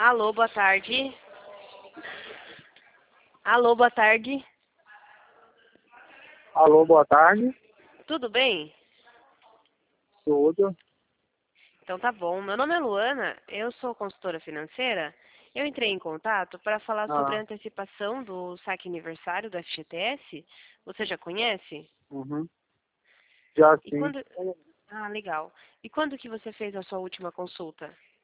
Alô, boa tarde. Alô, boa tarde. Alô, boa tarde. Tudo bem? Tudo. Então tá bom. Meu nome é Luana, eu sou consultora financeira. Eu entrei em contato para falar sobre a Ah, antecipação do saque aniversário do FGTS. Você já conhece? uhum. Já E sim. quando... Ah, legal. E quando que você fez a sua última consulta?